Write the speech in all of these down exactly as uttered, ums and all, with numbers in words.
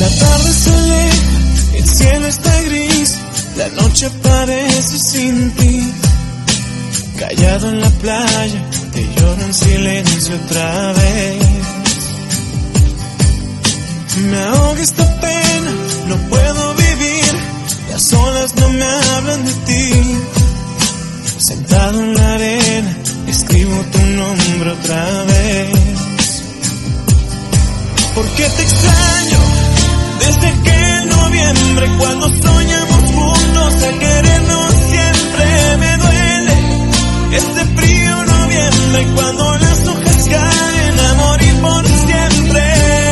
tarde se aleja, el cielo está gris, la noche parece sin ti. Callado en la playa, te lloro en silencio otra vez. Me ahoga esta pena, no puedo vivir, las olas no me hablan de ti. Sentado en la arena, escribo tu nombre otra vez. Porque te extraño desde aquel noviembre, cuando soñamos juntos a querernos siempre. Me duele este frío noviembre, cuando las hojas caen a morir por siempre.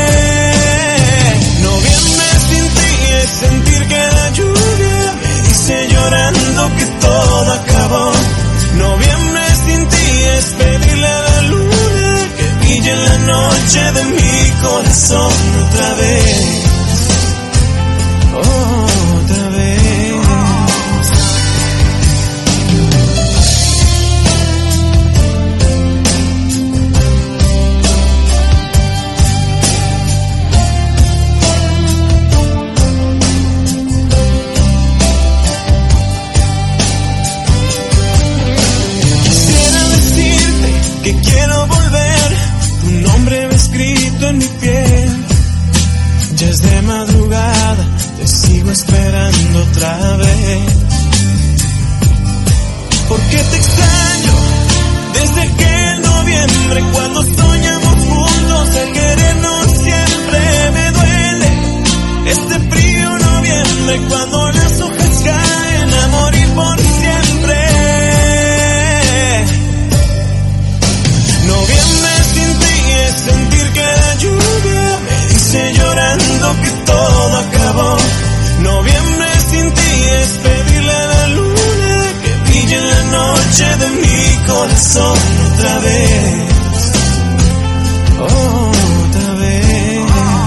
Noviembre sin ti es sentir que la lluvia me dice llorando que todo acabó. Noviembre sin ti es pedirle a la luna que brille en la noche de mi corazón otra vez. Otra vez. Quisiera decirte que quiero volver, tu nombre va escrito en mi piel. Ya es de madrugada, te sigo esperando otra vez. Porque te extraño desde aquel noviembre, cuando soñamos juntos a querernos siempre. Me duele este frío noviembre, cuando las hojas caen a morir por siempre. Noviembre sin ti es sentir que la lluvia me dice llorando que todo acabó. Noviembre sin ti es pedirle a la luna que brille en la noche de mi corazón otra vez. Otra vez.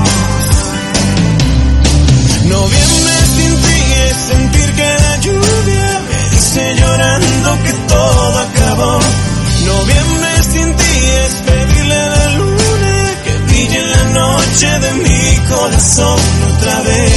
Noviembre sin ti es sentir que la lluvia me dice llorando que todo acabó. Noviembre sin ti es pedirle a la luna que brille en la noche de mi corazón otra vez.